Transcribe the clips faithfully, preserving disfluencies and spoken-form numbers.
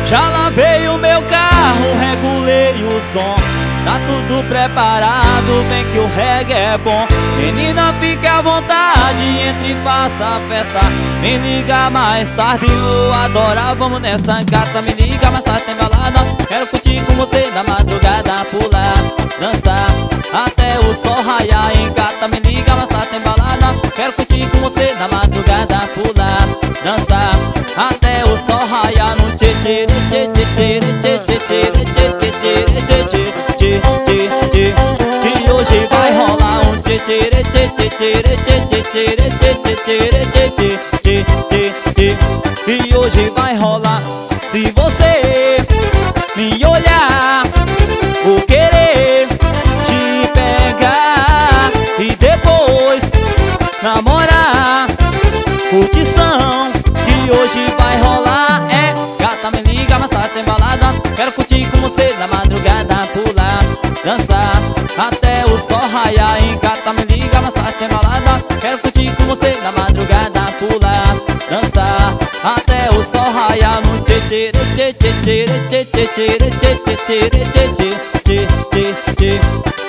Já lavei o meu carro, regulei o som, tá tudo preparado, vem que o reggae é bom. Menina, fique à vontade, entre e faça a festa. Me liga mais tarde, vou adorar, vamos nessa gata. Me liga mais tarde, tem balada. Quero curtir com você na madrugada, pular, dançar até o sol raiar. Em gata, me liga mais tarde, tem balada. Quero curtir com você na madrugada, pular, dançar até o sol raiar. No tchê tchê tchê tchê tchê tchê tchê tchê tchê tchê tchê tchê. Que hoje vai rolar um tchê tchê tchê tchê tchê tchê tchê tchê tchê tchê tchê. E hoje vai rolar. Se você me olhar, vou querer te pegar e depois namorar. Curtição que hoje vai rolar. É, gata, me liga, mas tarde tem balada. Quero curtir com você na madrugada, pular, dançar até o sol raiar. E gata, me liga, mas tarde tem balada. Quero curtir com você na madrugada, pular, dançar até o sol raiar. No tchê tchê tchê tchê tchê tchê tchê tchê tchê tchê tchê tchê tchê.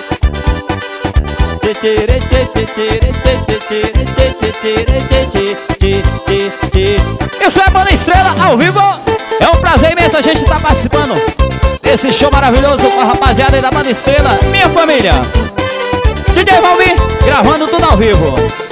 Isso é Banda Estrela ao vivo. É um prazer imenso a gente estar participando desse show maravilhoso com a rapaziada aí da Banda Estrela, minha família. D J Valmir gravando tudo ao vivo.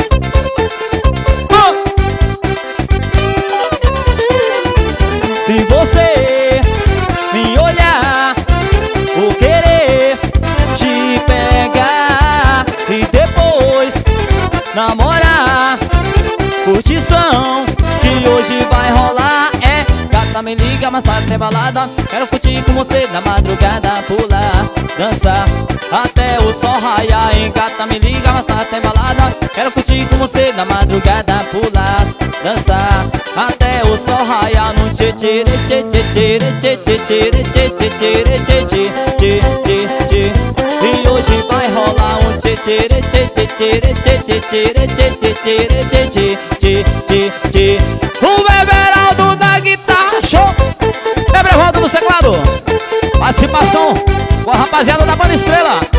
Se você me olhar, vou querer te pegar e depois namorar. Curtição que hoje vai rolar. É, gata, me liga, mas tarde tem balada. Quero curtir com você na madrugada, pular, dançar até o sol raiar. E gata, me liga, mas tarde tem balada. Quero curtir com você na madrugada, pular, dançar até o sol raiar. No tchê tchê tchê tchê tchê tchê tchê tchê tchê tchê tchê tchê. E hoje vai rolar um tchê tchê tchê tchê tchê tchê tchê tchê tchê tchê tchê tchê. O Beberaldo da guitarra, show! Bebre Rodo no teclado. Participação com a rapaziada da Banda Estrela.